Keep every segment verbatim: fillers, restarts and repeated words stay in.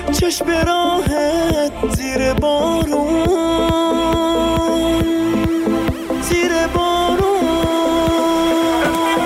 چشم راحت زیر بارون، زیر بارون.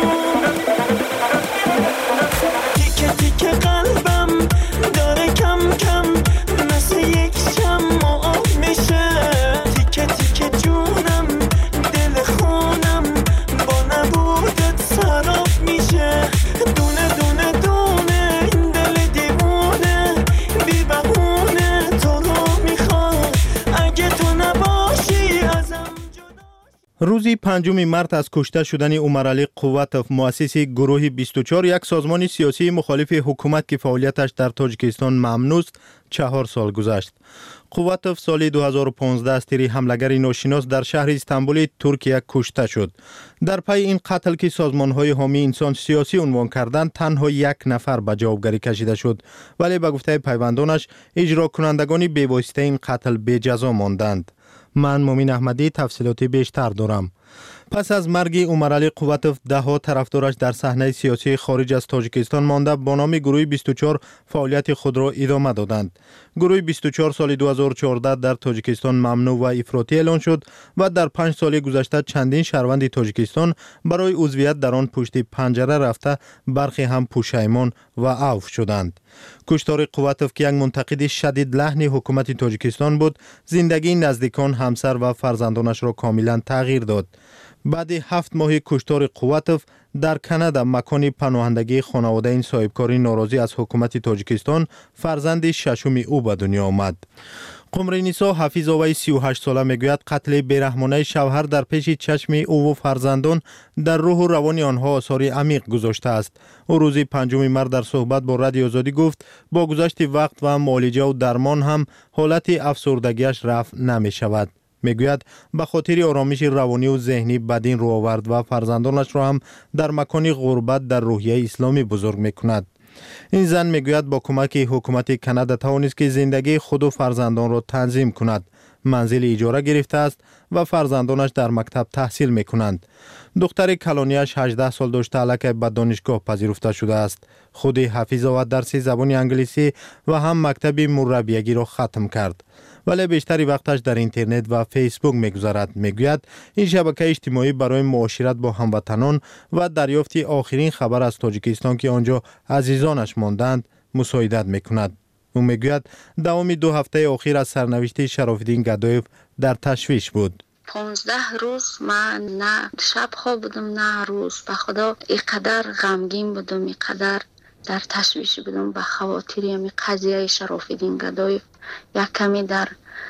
تیکه تیکه قلبم داره کم کم مثل یک شمع آب میشه. تیکه تیکه جونم دل خونم با نبودت سراب میشه. دونه دونه دونه این دل دیوونه بی بهونه تو رو میخواد. اگه تو نباشی ازم جدا. روزی پنجم مارس از کشته شدن عمرعلی قوتوف مؤسس گروه بیست و چهار، یک سازمان سیاسی مخالف حکومت که فعالیتش در تاجیکستان ممنوع است، چهار سال گذشت. قوتوف سال دو هزار و پانزده از تیر حملگر ناشناس در شهر استانبول ترکیه کشته شد. در پی این قتل که سازمان‌های حامی انسان سیاسی عنوان کردند، تنها یک نفر به جوابگری کشیده شد، ولی به گفته پیوندانش اجرا کنندگان بی‌واسطه این قتل بی جزا ماندند. من مومین احمدی تفصیلات بیشتر دارم. پس از مرگ عمرعلی قوتوف، ده ها طرفدارش در صحنه سیاسی خارج از تاجیکستان مانده با نام گروه بیست و چهار فعالیت خود را ادامه دادند. گروه بیست و چهار سال دو هزار و چهارده در تاجیکستان ممنوع و افراطی اعلان شد و در پنج سال گذشته چندین شهروند تاجیکستان برای عضویت در آن پشت پنجره رفته، برخی هم پشیمان و عفو شدند. کشتار قوتوف که یک منتقد شدید لحن حکومت تاجیکستان بود، زندگی نزدیکان، همسر و فرزندانش را کاملا تغییر داد. بعد هفت ماه کشتار قوتوف در کانادا، مکان پناهندگی خانواده این صاحبکاری ناراضی از حکومت تاجیکستان، فرزند ششم او به دنیا آمد. قمرنیسا حفیظاوی سی و هشت ساله میگوید قتل بیرحمانه شوهر در پیش چشم او و فرزندان در روح و روان آنها آثار عمیق گذاشته است. او روز پنجم مارس در صحبت با رادیو آزادی گفت با گذشت وقت و معالجه و درمان هم حالت افسردگیش رفع نمی شود. میگوید به خاطر آرامش روانی و ذهنی بدین رو آورد و فرزندانش را هم در مکان غربت در روحیه اسلامی بزرگ میکند. این زن میگوید با کمک حکومت کانادا توانست که زندگی خود و فرزندان را تنظیم کند. منزل اجاره گرفته است و فرزندانش در مکتب تحصیل میکنند. دختر کلانیش هجده سال داشته، الکی به دانشگاه پذیرفته شده است. خود حفیظاوی درس زبان انگلیسی و هم مکتب مربیگی را ختم کرد، ولی بیشتری وقتش در اینترنت و فیسبوک میگذرد. میگوید این شبکه اجتماعی برای معاشرت با هموطنان و دریافت آخرین خبر از تاجیکستان که آنجا عزیزانش ماندند مساعدت میکند. او میگوید دوام دو هفته اخیر از سرنوشت شراف‌الدین گدایف در تشویش بود. پانزده روز من نه شب خواب بودم نه روز. به خدا اینقدر غمگین بودم، اینقدر در تشویش بودم به خاطر این قضیه شراف‌الدین گدایف. یک کمی در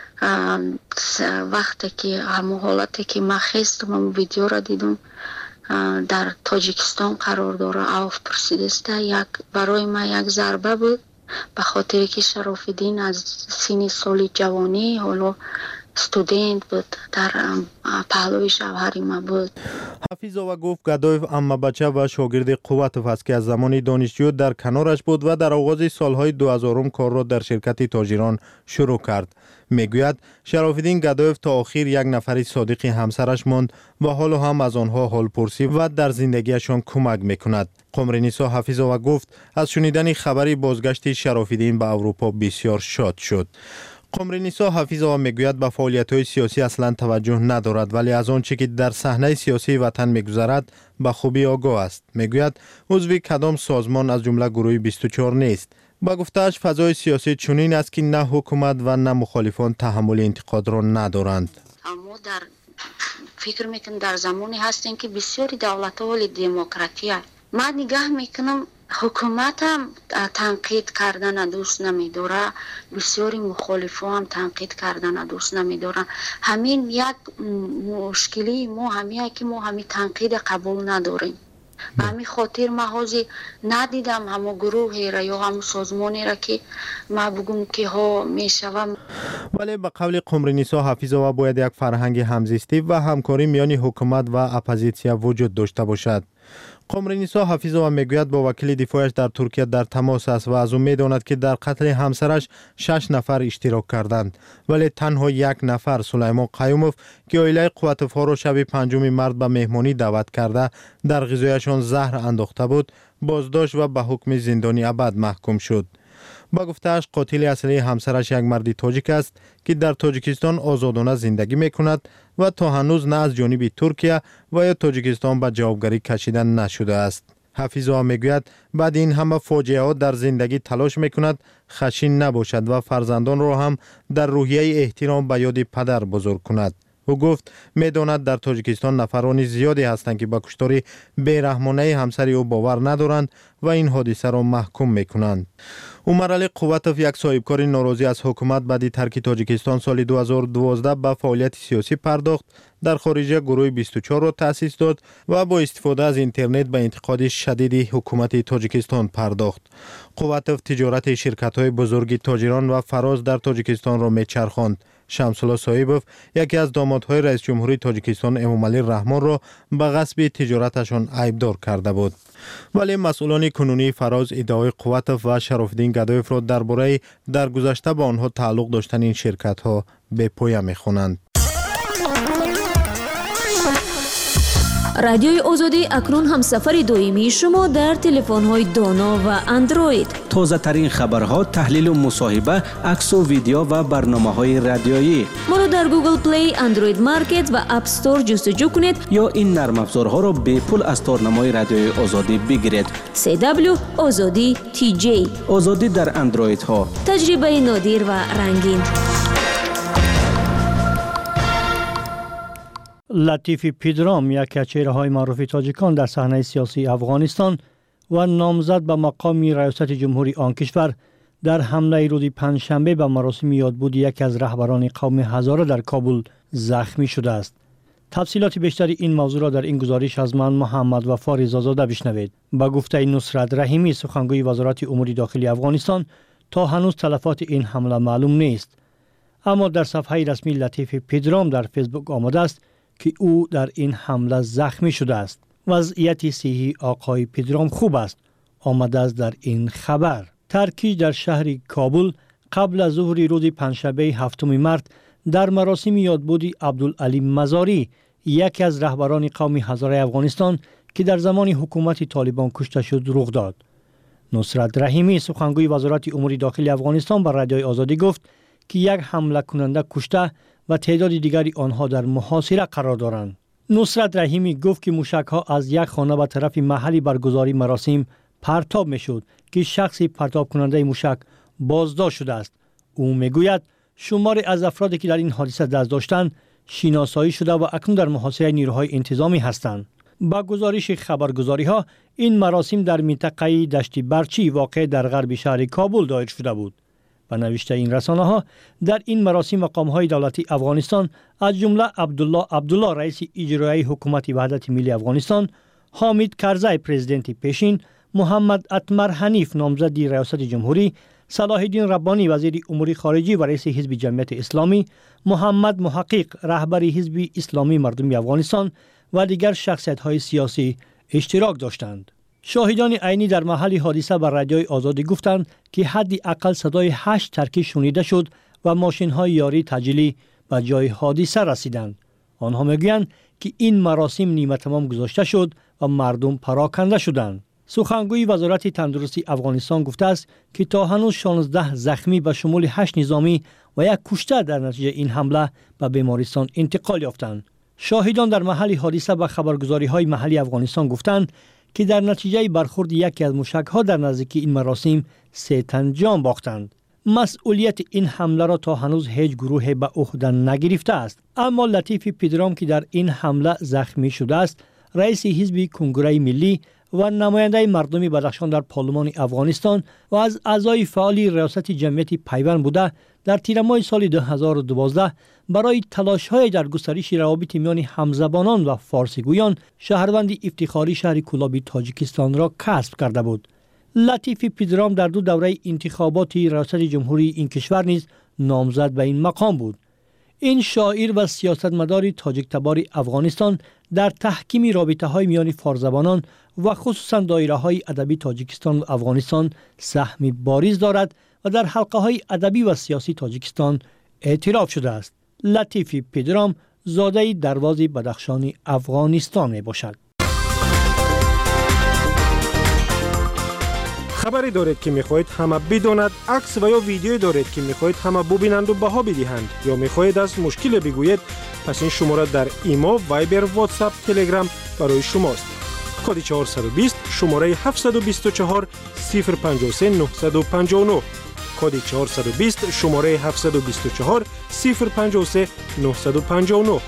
وقتی که همون حالتی که من خستم و ویدیو را دیدم در تاجیکستان قرار داره، عفو پرسیدسته، یک برای من یک ضربه بود، به خاطر که شراف‌الدین از سن سال جوانی حالا استودنت بود، در پهلوی شوهر ما بود. حفیظاوی گفت گدایف عمه بچه و شاگرد قوتوف است که از زمان دانشجو در کنارش بود و در آغاز سالهای دو هزارم کار را در شرکت تاجران شروع کرد. میگوید شراف‌الدین گدایف تا آخر یک نفر صادق همسرش ماند و حالا هم از آنها حال پرسی و در زندگیشان کمک میکند. قمرنیسا حفیظاوی گفت از شنیدن خبری بازگشت شراف‌الدین به اروپا بسیار شاد شد. قمرنیسا حفیظاوی میگوید به فعالیت‌های سیاسی اصلا توجه ندارد، ولی از آنچه که در صحنه سیاسی وطن میگذرد به خوبی آگاه است. میگوید عضو کدام سازمان از جمله گروه بیست و چهار نیست. با گفته‌اش فضای سیاسی چنین است که نه حکومت و نه مخالفان تحمل انتقاد را ندارند. اما در فکر میکنم در زمانی هستیم که بسیاری دولت‌ها ولی دموکراتی است. من نگاه میکنم حکومت هم تنقید کردن دوست نمیداره، بسیاری مخالفان هم تنقید کردن دوست نمیدارن. همین یک مشکلی ما همیه که ما همین تنقید قبول نداریم. به همین خاطر من حاضر ندیدم همو گروهی را یا همو سازمانی را که ما بگم که ها میشوم. ولی به قول قمرنیسا حفیظاوی باید یک فرهنگ همزیستی و همکاری میان حکومت و اپوزیسیا وجود داشته باشد. قمرنیسا حفیظاوی میگوید با وکیل دفاعش در ترکیه در تماس است و از او میداند که در قتل همسرش شش نفر اشتراک کردند، ولی تنها یک نفر، سلیمان قیوموف که عائله قوتوف ها را شب پنجم مارس به مهمانی دعوت کرده در غذایشان زهر انداخته بود، بازداشت و به حکم زندانی ابد محکوم شد. با گفته‌اش قاتل اصلی همسرش یک مرد تاجیک است که در تاجیکستان آزادانه زندگی می‌کند و تا هنوز نه از جانب ترکیه و یا تاجیکستان به جوابگری کشیده نشده است. حفیظا میگوید بعد این همه فاجعه ها در زندگی تلاش میکند خشین نباشد و فرزندان را هم در روحیه احترام به یاد پدر بزرگ کند. او گفت میداند در تاجیکستان نفرانی زیادی هستند که به کشتار بیرحمانه همسر او باور ندارند و این حادثه را محکوم میکنند. عمر علی قوتوف، یک صاحبکار ناراضی از حکومت بعد ترک تاجیکستان سال دو هزار و دوازده به فعالیت سیاسی پرداخت، در خارجه گروه بیست و چهار را تأسیس داد و با استفاده از اینترنت به انتقاد شدید حکومت تاجیکستان پرداخت. قوتوف تجارت شرکت‌های بزرگ تاجران و فراز در تاجیکستان را میچرخاند. شمس‌الله صاحبوف، یکی از دامادهای رئیس جمهوری تاجیکستان امامعلی رحمان را به غصب تجارتشان عیبدار کرده بود. ولی مسئولان کنونی فراز ادعای قوتوف و شراف‌الدین گدایف را درباره در گذشته با آنها تعلق داشتن این شرکت‌ها به پایه می‌خوانند. رادیوی آزادی اکنون هم سفر دائمی شما در تلفن‌های دانا و اندروید. تازه ترین خبرها، تحلیل و مصاحبه، عکس و ویدیو و برنامه‌های رادیویی. ما را در گوگل پلی، اندروید مارکت و اپ استور جستجو کنید یا این نرم افزارها را به پول از تارنمای رادیوی آزادی بگیرید. سی دبلیو آزادی تی جی. آزادی در اندروید ها. تجربه نادر و رنگین. لطیف پیدرام، یک از چهره‌های معروف تاجیکان در صحنه سیاسی افغانستان و نامزد به مقام ریاست جمهوری آن کشور، در حمله روز پنجشنبه به مراسم یادبود یکی از رهبران قوم هزاره در کابل زخمی شده است. تفصیلات بیشتر این موضوع را در این گزارش از من محمد وفا رضازاده بشنوید. با گفته نصرت رحیمی، سخنگوی وزارت امور داخلی افغانستان، تا هنوز تلفات این حمله معلوم نیست. اما در صفحه رسمی لطیف پیدرام در فیسبوک آمده است که او در این حمله زخمی شده است. وضعیت صحی آقای پیدرام خوب است، آمده است در این خبر. ترکیش در شهر کابل قبل از ظهر روز پنجشنبه هفتم مارس در مراسم یادبود عبدالعلی مزاری، یکی از رهبران قوم هزاره افغانستان که در زمان حکومت طالبان کشته شد، رخ داد. نصرت رحیمی، سخنگوی وزارت امور داخلی افغانستان، به رادیوی آزادی گفت که یک حمله کننده کشته و تعداد دیگری آنها در محاصره قرار دارند. نصرت رحیمی گفت که موشک‌ها از یک خانه به طرف محلی برگزاری مراسم پرتاب می‌شد که شخص پرتاب کننده موشک بازداشت شده است. او میگوید شمار از افرادی که در این حادثه دست داشتند شناسایی شده و اکنون در محاصره نیروهای انتظامی هستند. با گزارش خبرگزاری‌ها، این مراسم در منطقه دشت برچی واقع در غرب شهر کابل دایر شده بود. به نوشته این رسانه‌ها، در این مراسم مقام‌های دولتی افغانستان از جمله عبدالله عبدالله رئیس اجرایی حکومت وحدت ملی افغانستان، حامد کرزی پرزیدنت پیشین، محمد اتمر حنیف نامزد ریاست جمهوری، صلاح الدین ربانی وزیر امور خارجه و رئیس حزب جمعیت اسلامی، محمد محقق رهبر حزب اسلامی مردمی افغانستان و دیگر شخصیت‌های سیاسی اشتراک داشتند. شاهدان عینی در محل حادثه بر رادیوی آزادی گفتند که حدی اقل صدای هشت ترکی شنیده شد و ماشین‌های یاری تجلی به جای حادثه رسیدند. آنها میگویند که این مراسم نیمه تمام گذاشته شد و مردم پراکنده شدند. سخنگوی وزارت تندرستی افغانستان گفته است که تا هنوز شانزده زخمی به شمول هشت نظامی و یک کشته در نتیجه این حمله به بیمارستان انتقال یافتند. شاهدان در محل حادثه به خبرگزاری‌های محلی افغانستان گفتند که در نتیجه برخورد یکی از موشک‌ها در نزدیکی این مراسم سه تن جان باختند. مسئولیت این حمله را تا هنوز هیچ گروه به عهده نگرفته است. اما لطیف پیدرام که در این حمله زخمی شده است، رئیس حزب کنگره ملی و نماینده مردم بدخشان در پارلمان افغانستان و از اعضای فعال ریاست جمعیت پیوند بوده، در تیر ماه سال دو هزار و دوازده برای تلاش‌های در گسترش روابط میان همزبانان و فارسیگویان شهروند افتخاری شهر کولابی تاجیکستان را کسب کرده بود. لطیف پیدرام در دو دوره انتخابات ریاست جمهوری این کشور نیز نامزد به این مقام بود. این شاعر و سیاستمدار تاجیک تبار افغانستان در تحکیم رابطه‌های میان فارزبانان و خصوصا دایره‌های ادبی تاجیکستان و افغانستان سهمی بارز دارد و در حلقه‌های ادبی و سیاسی تاجیکستان اعتراف شده است. لطیف پیدرام زاده درواز بدخشان افغانستان می باشد. خبری دارید که میخواهید همه بداند، عکس و یا ویدیویی دارید که میخواهید همه ببینند و بها بدهند یا میخواهید از مشکل بگویید، پس این شماره در ایمو، وایبر، واتساپ، تلگرام برای شماست. کد چهارصد و بیست شماره هفتصد و بیست و چهار صفر پنج سه نه پنج نه. کد چهارصد و بیست شماره هفتصد و بیست و چهار صفر پنج سه نه پنج نه.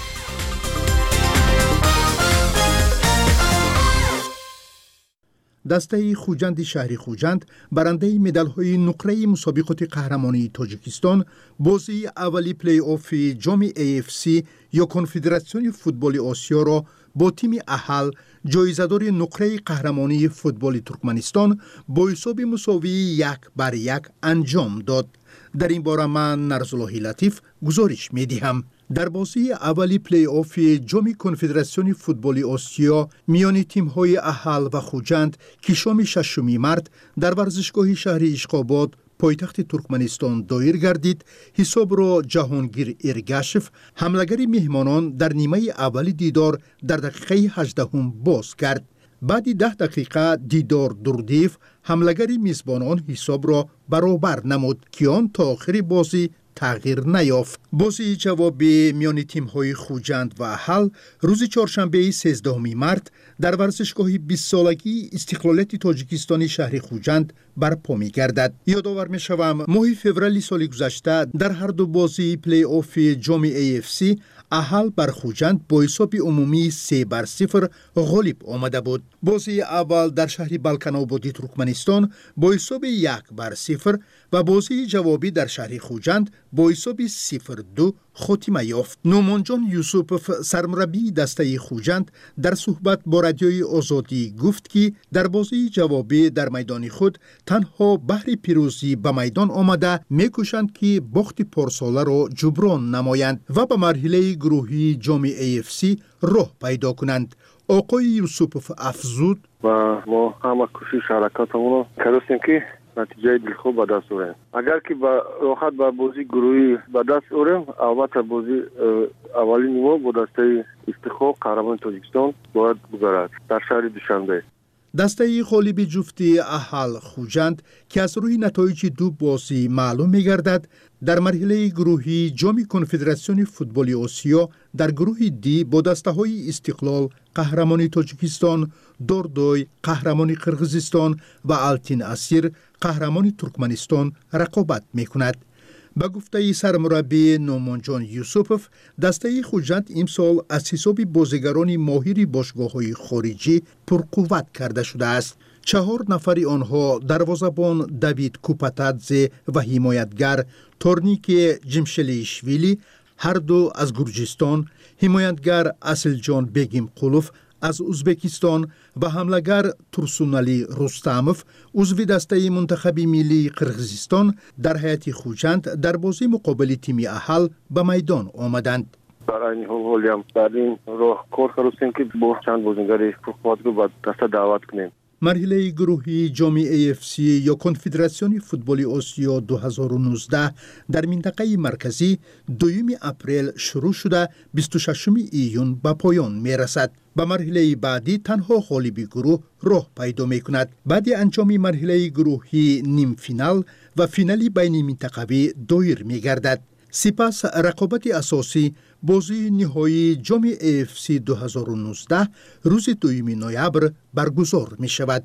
دسته خوجند شهری خوجند برنده مدال‌های نقره مسابقات قهرمانی تاجیکستان بازی اولی پلی آف جام ای اف سی یا کنفدراسیون فوتبال آسیا را با تیم اهل جایزه‌دار نقره قهرمانی فوتبال ترکمنستان با حساب مساوی یک بر یک انجام داد. در این باره من نرزالله لطیف گزارش می‌دهم. در بازی اولی پلی آف جام کنفدراسیون فوتبال آسیا میان تیم‌های اهل و خوجند که شام ششم مارس در ورزشگاه شهر اشقاباد پایتخت ترکمنستان دایر گردید، حساب را جهانگیر ارگاشف حملگری مهمانان در نیمه اولی دیدار در دقیقه هجدهم باز کرد. بعد ده دقیقه دیدار دردیف حملگری میزبانان حساب را برابر نمود که آن تا آخر بازی تغییر نیافت. بازی جوابی میان تیم‌های خوجند و اهل روز چهارشنبه سیزدهم مارس در ورزشگاه بیست سالگی استقلالیت تاجیکستان شهر خوجند برپا می‌گردد. یادآور می‌شوم ماه فوریه سال گذشته در هر دو بازی پلی آف جام ای اف سی اهل بر خوجند با حساب عمومی سه بر صفر غالب آمده بود. بازی اول در شهر بالکن-آبادی ترکمنستان با حساب یک بر صفر و بازی جوابی در شهر خوجند با حساب صفر دو خاتمه یافت. نومانجان یوسوف سرمربی دسته خوجند در صحبت با رادیوی آزادی گفت که در بازی جوابی در میدان خود تنها بهر پیروزی به میدان آمده میکوشند که باخت پارساله را جبران نمایند و به مرحله گروهی جام ای اف سی راه پیدا کنند. آقای یوسوف افزود و ما همه کوشش حرکاتمون رو کردیم که نتیجه دلخوب به دست آوریم. اگر که با راحت با بازی گروهی به دست آوریم، البته بازی اولی نیمه با دسته استخواب قهرمان تاجیکستان باید بگذرد در شهر دوشنبه. دسته غالب جفتی اهل خوجند که از روی نتایج دو بازی معلوم می‌گردد در مرحله گروهی جام کنفدراسیون فوتبال آسیا در گروه دی با دسته‌های استقلال قهرمانی تاجیکستان، دوردوی قهرمانی قرغیزستان و التین اسیر قهرمانی ترکمنستان رقابت می‌کند. به گفته سرمربی نومانجان یوسوف، دسته خوجند امسال از حساب بازیگران ماهر باشگاه‌های خارجی پرقوت کرده شده است. چهار نفر آنها دروازه‌بان دوید کوپاتادزه و حمایتگر تورنیک جمشلیشویلی هر دو از گرجستان، حمایتگر اصلجان بیگیم قلوف از ازبکستان و حملگر ترسونالی رستاموف عضو دسته منتخب ملی قرغیزستان در هیئت خوجند در بازی مقابل تیم اهل به میدان آمدند. برای این حال هم در این راه کار کردیم که با چند بازیگر پرقوت رو به دسته دعوت کنیم. مرحله گروهی جام ای اف سی یا کنفدراسیون فوتبال آسیا دو هزار و نوزده در منطقه مرکزی دوم اپریل شروع شده بیست و ششم ایون به پایان می رسد. به مرحله بعدی تنها غالب گروه راه پیدا می کند. بعد انجام مرحله گروهی نیم فینال و فینالی بین منطقوی دایر می گردد. سپس رقابت اساسی بازی نهایی جام ای اف سی دو هزار و نوزده روز دوم نوامبر برگزار می شود.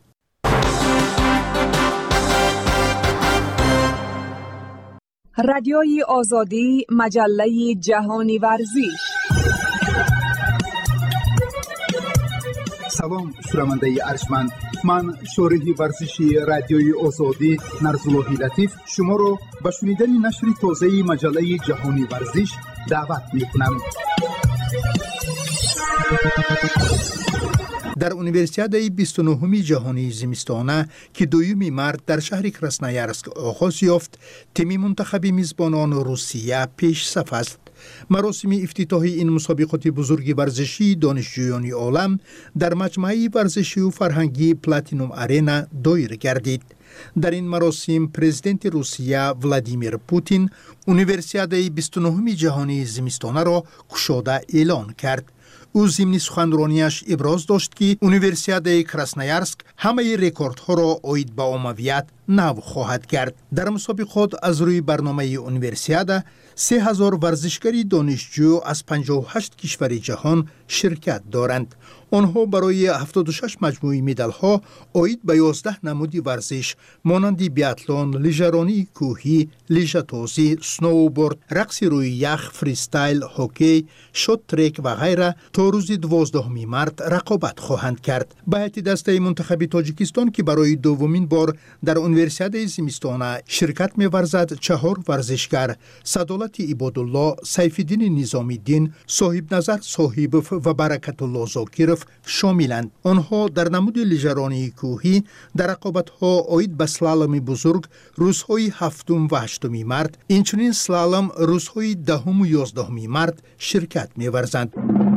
رادیوی آزادی، مجله جهانی ورزش. سلام شنونده ارجمند، من شارح ورزشی رادیوی آزادی نرزالله لطیف شما را به شنیدن نشر تازه مجله جهانی ورزش دعوت می‌کنم. در اونیورسیادای بیست و نهم جهانی زمستانه که دوم مارس در شهر کراسنایارسک آغاز یافت، تیم منتخب میزبانان روسیه پیش صف است. مراسم افتتاحی این مسابقات بزرگ ورزشی دانشجویان عالم در مجمع ورزشی و فرهنگی پلاتینوم آرینا دایر گردید. در این مراسم پرزیدنت روسیه ولادیمیر پوتین اونیورسیادای بیست و نهم جهانی زمستانه را گشاده اعلان کرد. او ضمن سخنرانیش ابراز داشت که اونیورسیاد کراسنویارسک همه رکوردها را عاید به عمومیت نو خواهد کرد. در مسابقات از روی برنامه اونیورسیاد سه هزار ورزشکاری دانشجو از پنجاه و هشت کشور جهان شرکت دارند. آنها برای هفتاد و شش مجموعه مدال ها عاید به یازده نمودی ورزش مانند بیاتلون، لیژرانی کوهی، لیژه‌تازی، سنوبورد، رقص روی یخ، فریستایل، هاکی، شات ترک و غیره تا روز دوازدهم مارس رقابت خواهند کرد. به هیئت دسته منتخب تاجیکستان که برای دومین بار در اونیورسیاد زمستانه شرکت می‌ورزد چهار ورزشکار سعادت عبادالله، سیف‌الدین نظامی‌الدین، صاحب نظر صاحبوف و برکت الله زاکرف شاملند. آنها در نمود لیژرانی کوهی در رقابت‌ها عاید به سلالم بزرگ روزهای هفتم و هشتم مارس، اینچنین سلالم روزهای دهم و یازدهم مارس شرکت می‌ورزند.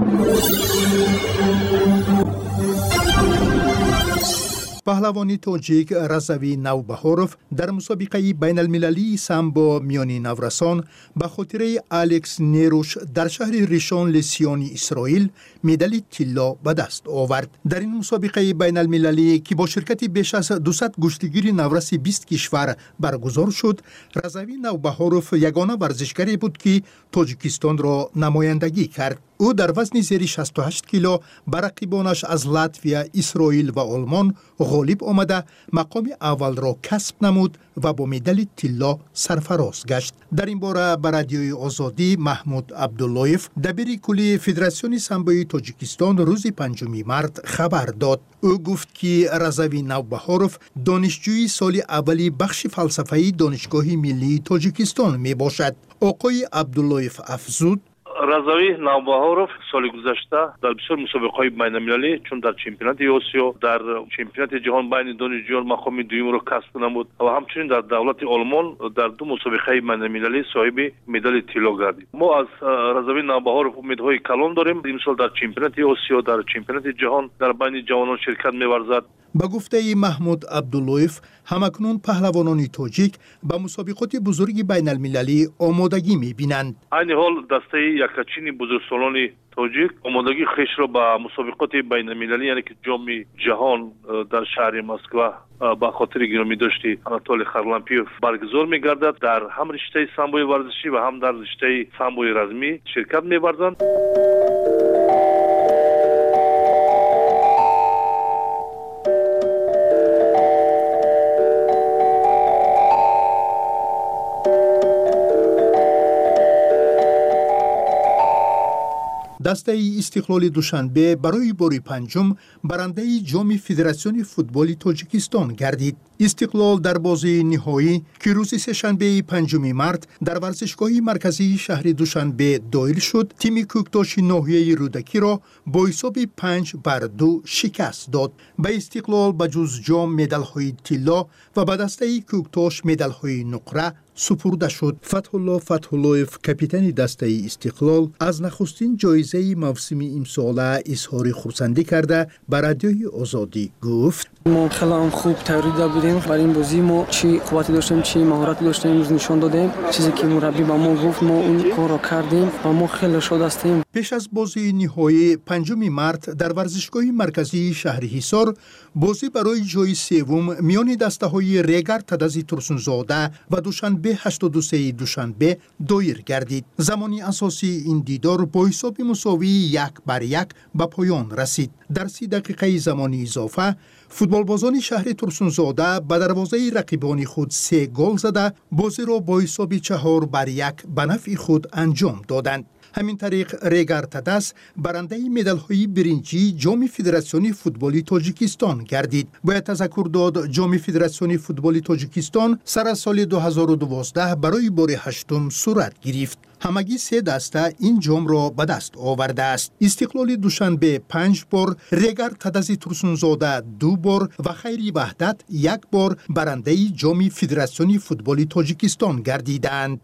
پهلوانی تاجیک رضوی نوبهاروف در مسابقه بین المللی سامبو میانی نورسان به خاطر الکس نیروش در شهر ریشان لسیانی اسرائیل مدال طلا به دست آورد. در این مسابقه بین المللی که با شرکت بیش از دویست گشتگیر نورس بیست کشور برگزار شد، رضوی نوبهاروف یگانه ورزشکاری بود که تاجیکستان را نمایندگی کرد. او در وزن زیر شصت و هشت کیلو بر رقیبانش از لاتویا، اسرائیل و آلمان غالب آمده مقام اول را کسب نمود و با مدال طلا سرفراز گشت. در این باره بر رادیوی آزادی محمود عبداللهیف دبیر کلی فدراسیون سامبوی تاجیکستان روز پنجم مارس خبر داد. او گفت که رضوی نوبهاروف دانشجوی سال اولی بخش فلسفه‌ای دانشگاه ملی تاجیکستان می باشد. آقای عبداللهیف افزود: رضوی نوبهاروف سال گذشته در بسیار مسابقه‌های بین‌المللی چون در چمپیونات آسیا، در چمپیونات جهان بین دانشجویان مقام دوم را کسب نمود و همچنین در دولت آلمان در دو مسابقه بین‌المللی صاحب مدال طلا گردید. ما از رضوی نوبهاروف امیدهای کلان داریم. امسال در چمپیونات آسیا، در چمپیونات جهان در بین جوانان شرکت می‌ورزد. به گفته محمود عبداللهیف، همکنون پهلوانان تاجیک به مسابقات بزرگ بین المللی آمادگی می بینند. این حال دسته یکاچین بزرگسالان تاجیک آمادگی خیش را به مسابقات بین المللی یعنی که جام جهان در شهر مسکو با خاطر گرامی داشتی آناتولی خرلمپیوف برگزار می گردد. در هم رشته سامبوی ورزشی و هم در رشته سامبوی رزمی شرکت می ورزند. دسته استقلال دوشنبه برای بار پنجم برنده جام فدراسیون فوتبال تاجیکستان گردید. استقلال در بازی نهایی که روز سه‌شنبه پنجم مارس در ورزشگاه مرکزی شهر دوشنبه دایر شد، تیم کوکتاش ناحیه رودکی را با حساب پنج بر دو شکست داد. به استقلال به جز جام مدال‌های طلا و به دسته کوکتاش مدال‌های نقره سپرده شد. فتح الله فتح اللهیف کاپیتان دسته استقلال از نخستین جایزه موسم امسال اظهار خرسندی کرده به رادیوی آزادی گفت: ما خیلی خوب تیاری بودیم برای این بازی. ما چی قوتی داشتیم، چی مهارتی داشتیم امروز نشان دادیم. چیزی که مربی با ما گفت ما اون کار را کردیم و ما خیلی شاد هستیم. پیش از بازی نهایی پنجم مارس در ورزشگاه مرکزی شهر حصار بازی برای جای سوم میان دسته‌های ریگر تدزی ترسونزاده و دوشنبه هشتاد و سه دوشنبه دایر گردید. زمانی اساسی این دیدار با حساب مساوی یک بر یک به پایان رسید. در سی دقیقه زمانی اضافه فوتبالبازان شهر ترسونزاده به دروازه رقیبان خود سه گل زده بازی را با حساب چهار بر یک به نفع خود انجام دادند. همین طریق ریگر تدس برنده مدال‌های برنجی جام فدراسیون فوتبال تاجیکستان گردید. باید تذکر داد جام فدراسیون فوتبال تاجیکستان سر از سال دو هزار و دوازده برای بار هشتم صورت گرفت. همگی سه دسته این جام را به دست آورده است. استقلال دوشنبه پنج بار، ریگر تدزی ترسونزاده دو بار و خیری وحدت یک بار برنده جام فدراسیون فوتبال تاجیکستان گردیدند.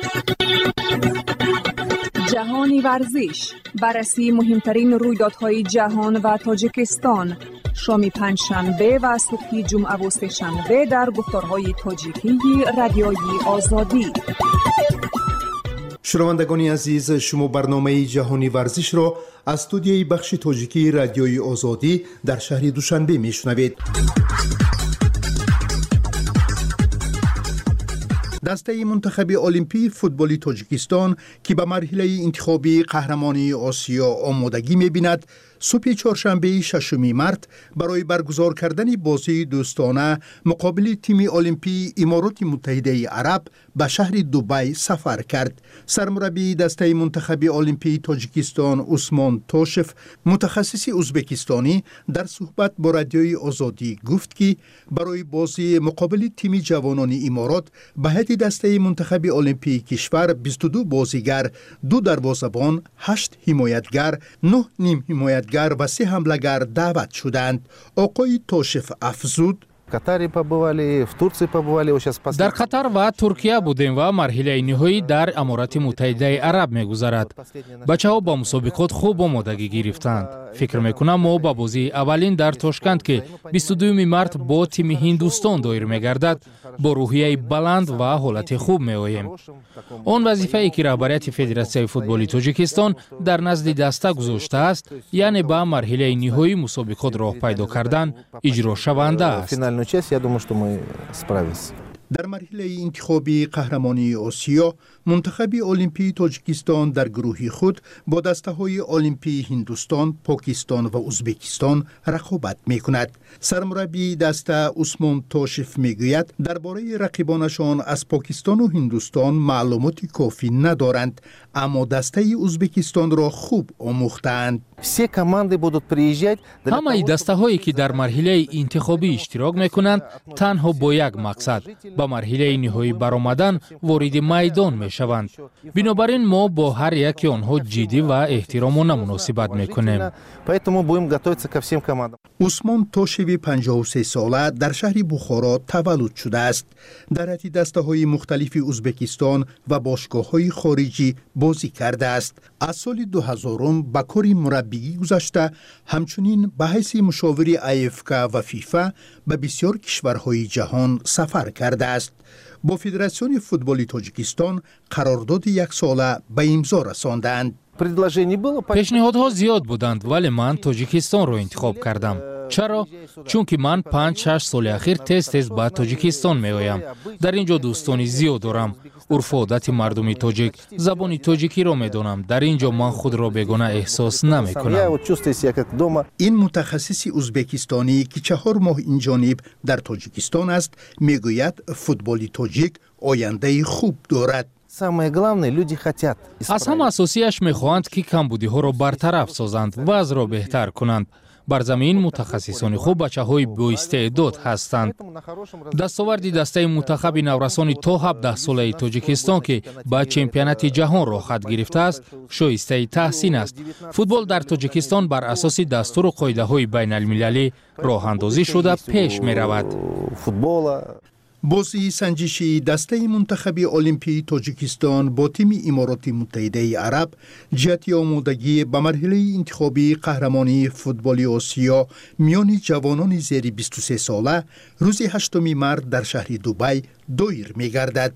جهانی ورزش، بررسی مهمترین رویدادهای جهان و تاجیکستان، شام پنجشنبه و صبح جمعه و سه‌شنبه در گفتارهای تاجیکی رادیوی آزادی. شنوندگان عزیز، شما برنامه جهانی ورزش را از استودیوی بخش تاجیکی رادیوی آزادی در شهر دوشنبه میشنوید. دسته منتخب المپی فوتبالی تاجیکستان که به مرحله انتخابی قهرمانی آسیا آمادگی می‌بیند، صبح چهارشنبه ششم مارس برای برگزار کردن بازی دوستانه مقابل تیم المپی امارات متحده عرب به شهر دبی سفر کرد. سرمربی دسته منتخب المپی تاجیکستان عثمان توشف، متخصص ازبکستانی، در صحبت با رادیوی آزادی گفت که برای بازی مقابل تیم جوانان امارات به هیئت دسته منتخب المپی کشور بیست و دو بازیگر، دو دروازه‌بان، هشت حمایتگر، نه نیم حمایتگر و سه حمله‌گر دعوت شدند. آقای توشف افزود: در قطر و ترکیه بودیم و مرحله نهایی در امارات متحده عرب می‌گذرد. بچه‌ها با مسابقات خوب آمادگی گرفتند. فکر می‌کنم ما با بازی اولین در تاشکند که بیست و دوم مارس با تیم هندوستان دایر می‌گردد با روحیه بلند و حالت خوب می‌آییم. آن وظیفه‌ای که رهبریت فدراسیون فوتبال تاجیکستان در نزد دسته گذاشته است، یعنی با مرحله نهایی مسابقات راه پیدا کردن، اجرا شونده است. در مرحله انتخابی قهرمانی آسیا، منتخب المپی تاجیکستان در گروه خود با دسته‌های المپی هندوستان، پاکستان و ازبکستان رقابت می‌کند. سرمربی دسته عثمان توشف می‌گوید درباره رقیبانشان از پاکستان و هندوستان معلومات کافی ندارند، اما دسته ازبکستان را خوب آموختند. همه دسته‌هایی که در مرحله انتخابی اشتراک می‌کنند تنها با یک مقصد، با مرحله نهایی برآمدن وارد میدان می‌شوند. بنابراین ما با هر یک آنها جدی و احترامانه مناسبت می‌کنیم. عثمان توشف پنجاه و سه ساله در شهر بخارا تولد شده است. در هیئت دسته‌های مختلف ازبکستان و باشگاه‌های خارجی بازی کرده است. از سال دو هزار به کار مربیگی گذشته، همچنین به حیث مشاور ای اف کی و فیفا به بسیار کشورهای جهان سفر کرده است. با فدراسیون فوتبال تاجیکستان قرارداد یک ساله به امضا رساندند. پیشنهادها زیاد بودند ولی من تاجیکستان را انتخاب کردم. چرا؟ چون که من پنج شش سال اخیر تیز تیز به تاجیکستان می آیم. در اینجا دوستانی زیاد دارم. عرف و عادت مردم تاجیک، زبان تاجیکی را می دانم. در اینجا من خود را بیگانه احساس نمی کنم. این متخصص ازبکستانی که چهار ماه این جانب در تاجیکستان است میگوید فوتبال تاجیک آینده خوب دارد. از همه اساسیش میخواهند که کمبودی ها را برطرف سازند و از را بهتر کنند. بر زمین متخصصان خوب بچه های با استعداد هستند. دستاورد دسته منتخب نورسان تا هفده ساله تاجیکستان که با چمپیونات جهان را خط گرفته است شایسته تحسین است. فوتبال در تاجیکستان بر اساس دستور و قاعده های بین المللی راه اندازی شده پیش می رود. بازی سنجشی دسته منتخب المپی تاجیکستان با تیم امارات متحده عرب جهت آمادگی به مرحله انتخابی قهرمانی فوتبال آسیا میان جوانان زیر بیست و سه ساله روز هشتم مارس در شهر دبی دایر می‌گردد.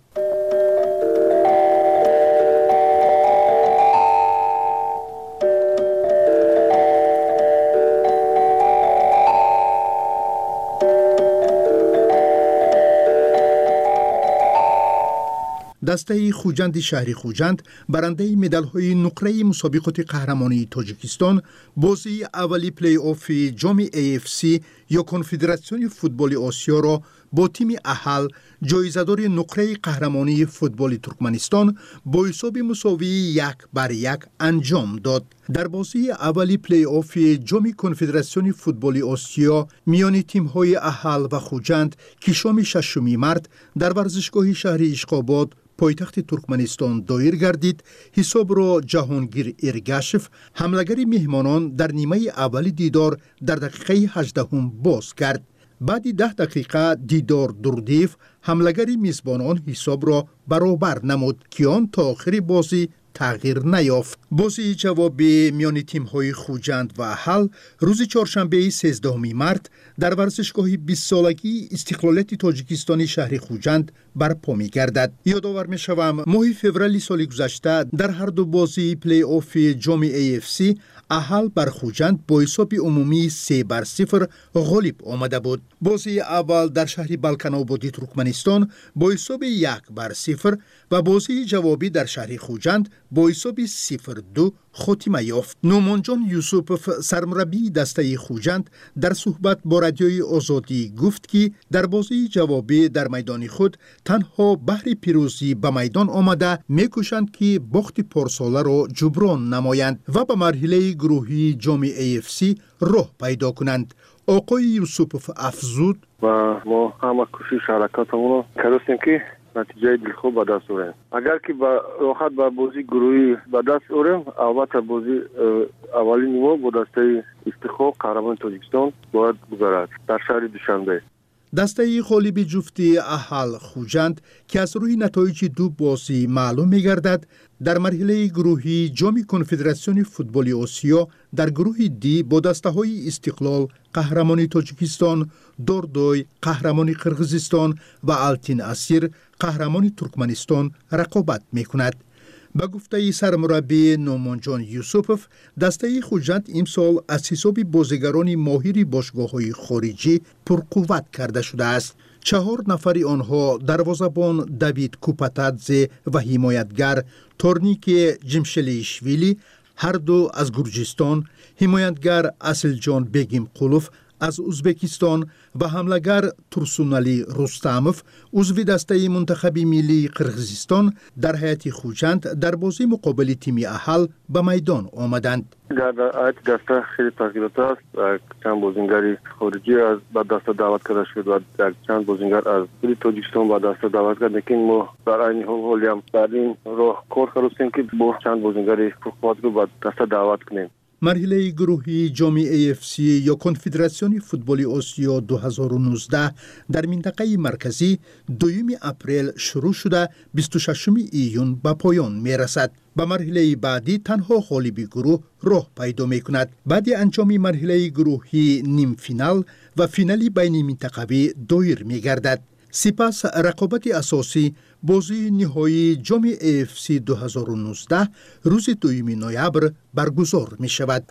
دسته خوجند شهر خوجند برنده مدال‌های نقره مسابقات قهرمانی تاجیکستان بازی اولی پلی آف جام ای اف سی یا کنفدراسیون فوتبال آسیا را با تیم اهل جایزه‌دار نقره قهرمانی فوتبال ترکمنستان با حساب مساوی یک بر یک انجام داد. در بازی اولی پلی آف جام کنفدراسیون فوتبال آسیا میان تیم‌های اهل و خوجند که شام ششم مارس در ورزشگاه شهر اشقاباد پایتخت ترکمنستان دایر گردید، حساب را جهانگیر ارگاشف حملگر مهمانان در نیمه اول دیدار در دقیقه هجدهم باز کرد. بعد ده دقیقه دیدار دردیف حملگر میزبانان حساب را برابر نمود که آن تا آخر بازی تغییر نیافت. بازی جوابی میان تیم‌های خوجند و احل روز چهارشنبه سیزدهم مارس در ورزشگاه بیست سالگی استقلالیت تاجیکستان شهر خوجند برپا می‌گردد. یادآور می‌شوم ماه فوریه سال گذشته در هر دو بازی پلی آف جام ای اف سی احل بر خوجند با حساب عمومی سه بر صفر غالب آمده بود. بازی اول در شهر بالکان‌آبادی ترکمنستان با حساب یک بر صفر و بازی جوابی در شهر خوجند با حساب صفر دو خاتمه یافت. نومانجان یوسوف سرمربی دسته خوجند در صحبت با رادیوی آزادی گفت که در بازی جوابی در میدان خود تنها بهر پیروزی به میدان آمده میکوشند که باخت پارساله را جبران نمایند و به مرحله گروهی جام ای اف سی راه پیدا کنند. آقای یوسوف افزود و ما همه کوشش حرکاتمون رو کردیم که نتیجه دلخواه به دست آوریم. اگر که با راحت با بازی گروهی به دست آوریم، البته بازی اولی نیمه با دسته استخواه قهرمان تاجیکستان باید بگذرد در شهر دوشنبه. دسته غالب جفتی احل خوجند که از روی نتایج دو بازی معلوم می‌گردد در مرحله گروهی جام کنفدراسیون فوتبال آسیا در گروه دی با دسته‌های استقلال قهرمان تاجیکستان، دوردوی قهرمان قرغیزستان و التین اسیر قهرمان ترکمنستان رقابت می‌کند. به گفته سرمربی نومانجان یوسوف، دسته خوجند امسال از حساب بازیگران ماهر باشگاه‌های خارجی پرقوت کرده شده است. چهار نفر آنها دروازه‌بان دوید کوپاتادزه و حمایتگر تورنیک جمشلیشویلی هر دو از گرجستان، حمایتگر اصلجان بیگیم قلوف از ازبکستان و حملگر ترسونالی رستموف عضو دسته منتخب ملی قرغیزستان در هیئت خوجند در بازی مقابل تیم احل به میدان آمدند. در هیئت دسته خیلی تغییرات است. چند بازیگر خارجی از به دسته دعوت کرده شد و در چند بازیگر از ملی تاجیکستان به دسته دعوت کرد. لیکن ما در این حال هم در این راه کار کردیم که با چند بازیگر فوتبال رو به دسته دعوت کنیم. مرحله گروهی جام ای اف سی یا کنفدراسیون فوتبال آسیا دو هزار و نوزده در منطقه مرکزی دوم اپریل شروع شده بیست و ششم ایون به پایان می رسد. به مرحله بعدی تنها غالب گروه راه پیدا می کند. بعد انجام مرحله گروهی نیم فینال و فینالی بین منطقوی دایر می گردد. سپس رقابت اساسی بازی نهایی جام ای اف سی دو هزار و نوزده روز دوم نوامبر برگزار می شود.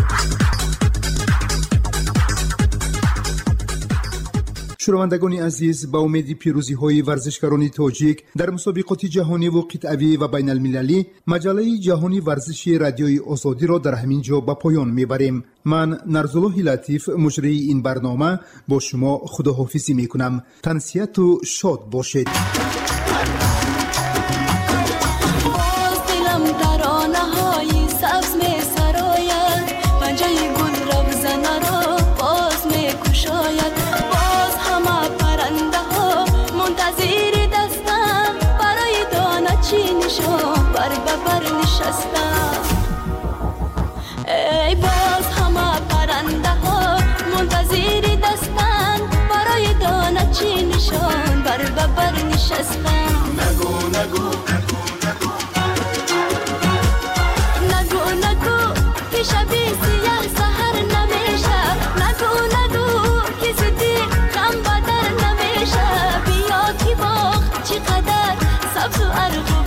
شنوندگان عزیز، با امید پیروزی های ورزشکاران تاجیک در مسابقات جهانی و قطعی و بین المللی، مجله جهانی ورزشی رادیوی آزادی را در همین جا به پایان میبریم. من نرزالله لطیف مجری این برنامه با شما خداحافظی میکنم. تنسیت و شاد باشید. ای باز همه پرنده ها منتظر دستن برای دانه چی نشان بر ببر نشستن. نگو نگو نگو نگو که شبی سیاه سهر نمیشه. نگو نگو که زدی غم بدر نمیشه. بیا که باخت چقدر سبز و ارغ